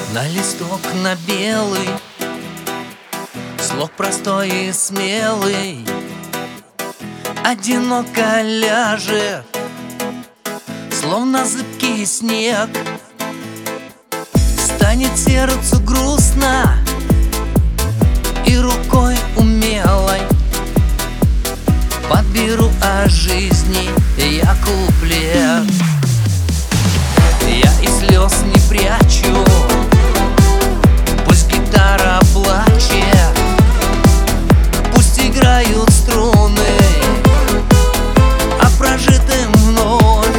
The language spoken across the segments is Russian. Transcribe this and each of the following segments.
На листок на белый, слог простой и смелый, одиноко ляжет, словно зыбкий снег. Станет сердцу грустно, и рукой умелой подберу о жизни я куплет. Я и слез не прячу, пусть гитара плачет, пусть играют струны о прожитом вновь.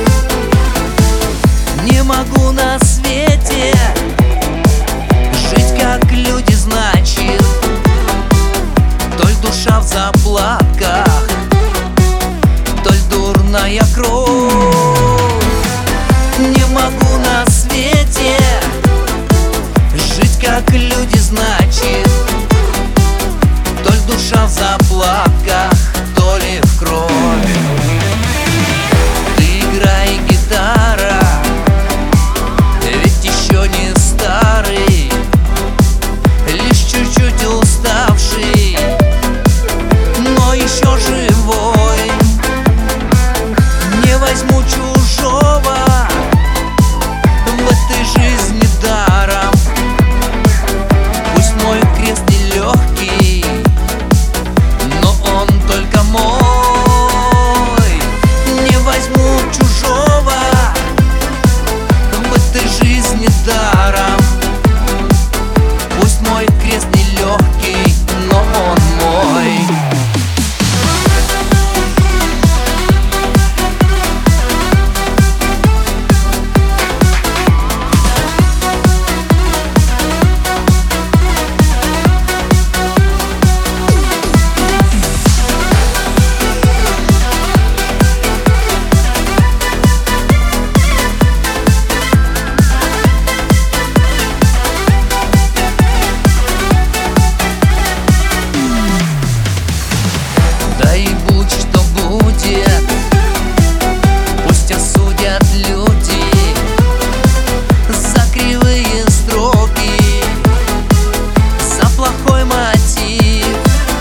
Не могу на свете жить, как люди, значит, толь душа в заплатках, толь дурная кровь. Не могу на свете жить, как люди, значит, толь душа в заплатках, то ли в крови. Ты играй, гитара, ведь еще не старый, лишь чуть-чуть уставший, но еще живой. Не возьму чужого в этой жизни даром, пусть мой крест нелегкий, но он только мой. Не возьму чужого в этой жизни даром, пусть мой крест нелегкий, но он мой. Да и будь что будет, пусть осудят люди за кривые строки, за плохой мотив,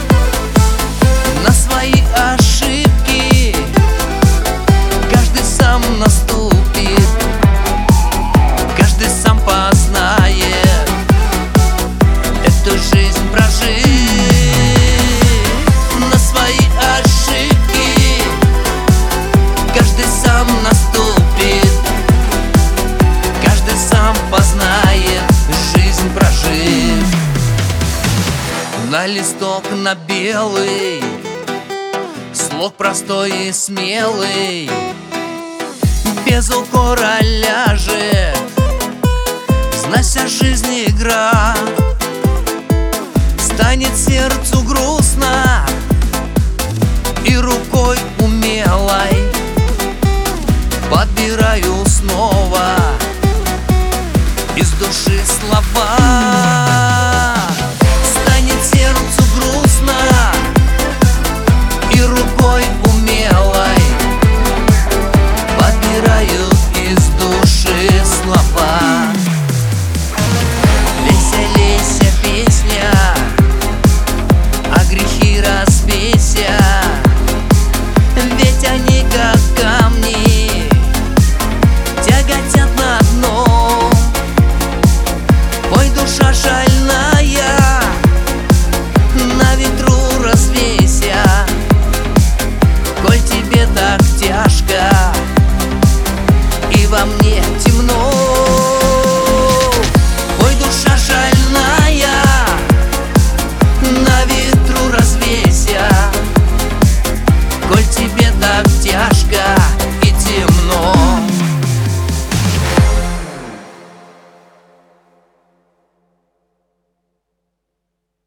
на свои ошибки каждый сам наступит, каждый сам познает эту жизнь прожить. На свои ошибки каждый сам наступит, каждый сам познает жизнь прожив. На листок на белый, слог простой и смелый, без укора ляжет, зная жизнь игра. Станет сердцу грустно, и рукой умелой подбираю снова из души слова.